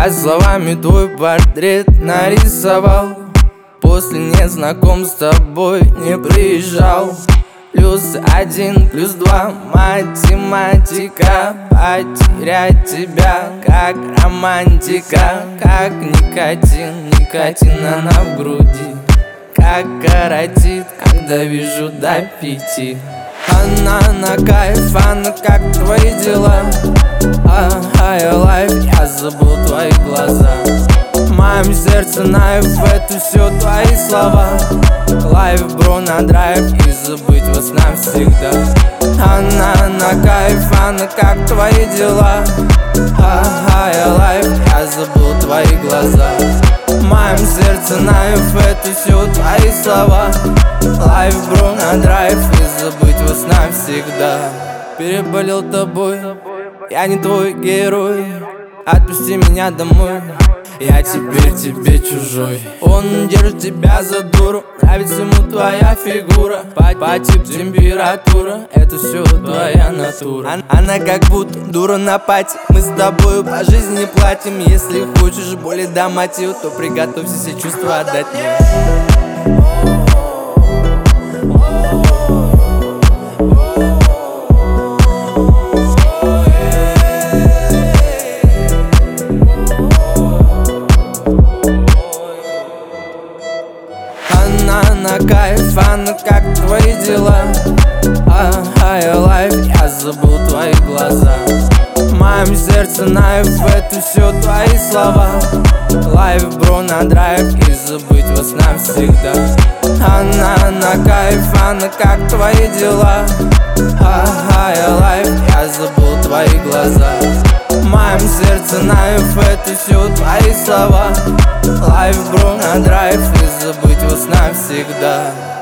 Я словами твой портрет нарисовал. После незнаком с тобой не приезжал. +1 + 2 математика. Потерять тебя как романтика. Как никотин, никотина в груди. Как коротит, когда вижу до 5. Она на кайф, она как твои дела. High life, я забыл твои глаза. В моем сердце найф, это все твои слова. Лайф, бро, на драйв, и забыть вас навсегда. Она на кайф, она как твои дела. High life, я забыл твои глаза. В моем сердце найф, это все твои слова. Лайф, бро, на драйв, и забыть вас навсегда. Переболел тобой, я не твой герой. Отпусти меня домой, я теперь тебе чужой. Он держит тебя за дуру, нравится ему твоя фигура. По типу температура, это все твоя натура. Она как будто дура на пати. Мы с тобою по жизни платим. Если хочешь более до мотива, то приготовься все чувства отдать мне. Она на кайф, она как твои дела. High life, я забыл твои глаза. В моем сердце найф, это все твои слова. Лайф, бро, на драйв, и забыть вас навсегда. Она на кайф, она как твои дела. High life, я забыл твои глаза. В моем сердце найф, это все твои слова. Лайф, бро, на драйв, и забыть вас навсегда.